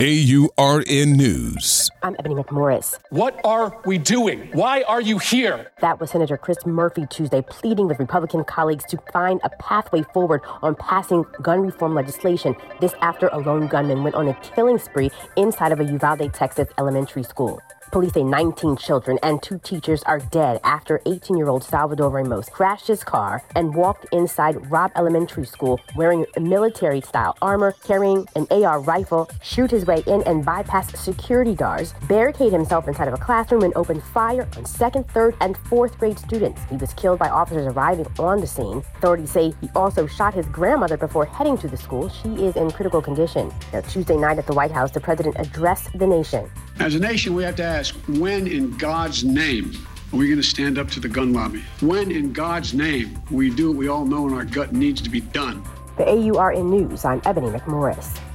AURN News. I'm Ebony McMorris. What are we doing? Why are you here? That was Senator Chris Murphy Tuesday pleading with Republican colleagues to find a pathway forward on passing gun reform legislation. This after a lone gunman went on a killing spree inside of a Uvalde, Texas elementary school. Police say 19 children and 2 teachers are dead after 18-year-old Salvador Ramos crashed his car and walked inside Robb Elementary School wearing military-style armor, carrying an AR rifle, shoot his way in and bypass security guards, barricade himself inside of a classroom and open fire on 2nd, 3rd, and 4th grade students. He was killed by officers arriving on the scene. Authorities say he also shot his grandmother before heading to the school. She is in critical condition. Now, Tuesday night at the White House, the president addressed the nation. As a nation, we have to ask, when in God's name are we going to stand up to the gun lobby? When in God's name we do what we all know in our gut needs to be done? The AURN News, I'm Ebony McMorris.